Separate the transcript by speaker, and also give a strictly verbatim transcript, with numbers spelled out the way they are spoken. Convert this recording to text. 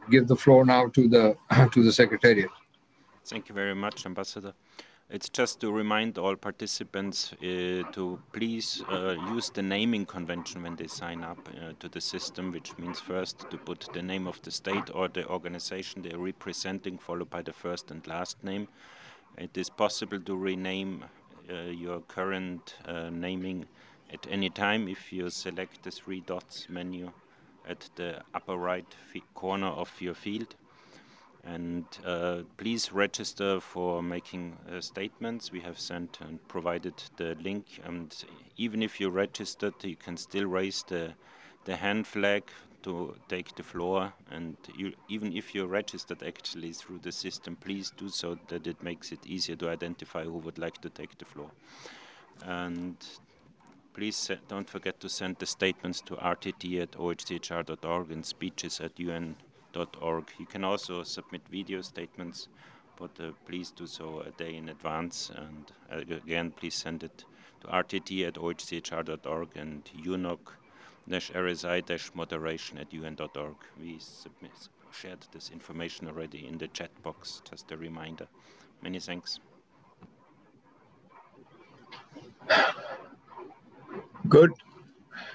Speaker 1: give the floor now to the to the Secretariat.
Speaker 2: Thank you very much, Ambassador. It's just to remind all participants uh, to please uh, use the naming convention when they sign up uh, to the system, which means first to put the name of the state or the organization they're representing, followed by the first and last name. It is possible to rename uh, your current uh, naming at any time if you select the three dots menu at the upper right corner of your field. And uh, please register for making uh, statements. We have sent and provided the link, and even if you registered, you can still raise the the hand flag to take the floor. And you, even if you're registered actually through the system, please do so that it makes it easier to identify who would like to take the floor. And please don't forget to send the statements to r t t at o h c h r dot org and speeches at u n dot org. You can also submit video statements, but uh, please do so a day in advance. And uh, again, please send it to r t t at o h c h r dot org and u n o c r s i moderation at u n dot org. We submit, shared this information already in the chat box, just a reminder. Many thanks.
Speaker 1: Good.